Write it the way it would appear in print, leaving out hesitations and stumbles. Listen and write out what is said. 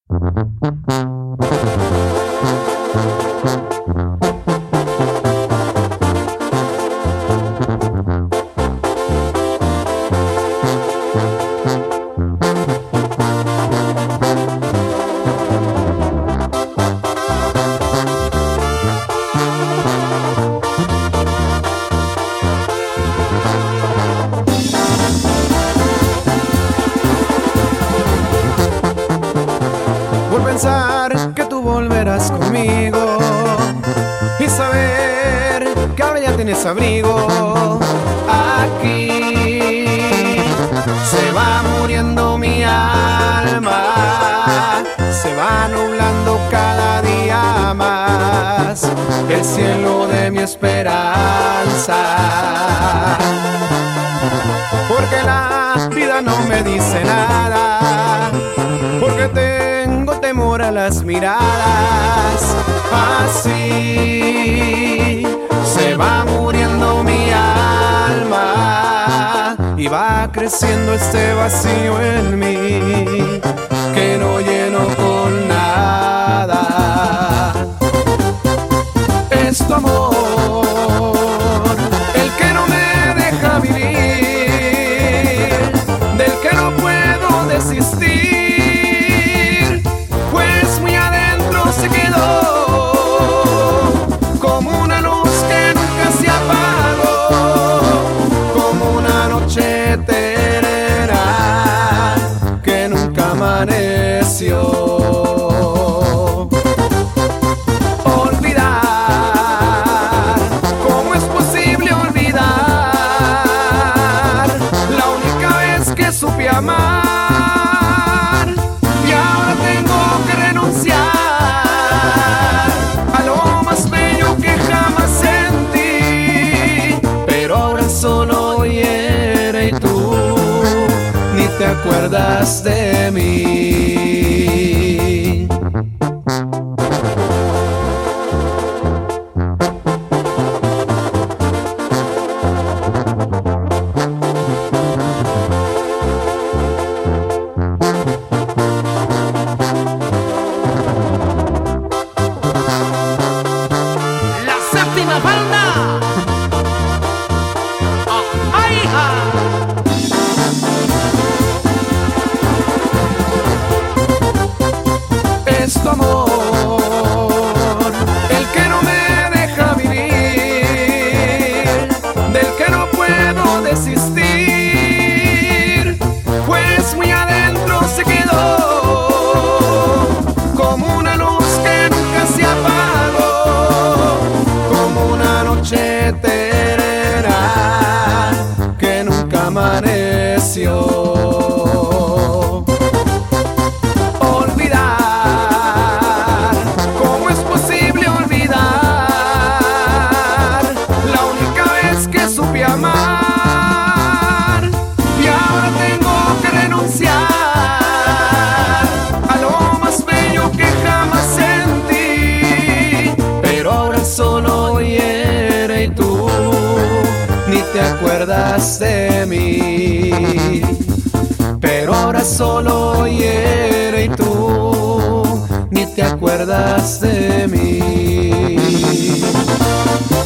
Pensar que tú volverás conmigo y saber que ahora ya tienes abrigo. Aquí se va muriendo mi alma, se va nublando cada día más el cielo de mi esperanza, porque la vida no me dice nada, porque tengo temor a las miradas. Así se va muriendo mi alma y va creciendo este vacío en mí que no lleno con nada. Es tu amor el que no me deja vivir, del que no puedo desistir, pues muy adentro se quedó como una luz que nunca se apagó, como una noche eterna que nunca amaneció. Olvidar, ¿cómo es posible olvidar la única vez que supe amar? Y ahora tengo que renunciar a lo más bello que jamás sentí, pero ahora solo hiere y tú ni te acuerdas de mí. Es tu amor el que no me deja vivir, del que no puedo desistir, pues muy adentro se quedó como una luz que nunca se apagó, como una noche eterna que nunca amaneció. Amar, y ahora tengo que renunciar a lo más bello que jamás sentí, pero ahora solo hiere y tú ni te acuerdas de mí, pero ahora solo hiere y tú ni te acuerdas de mí.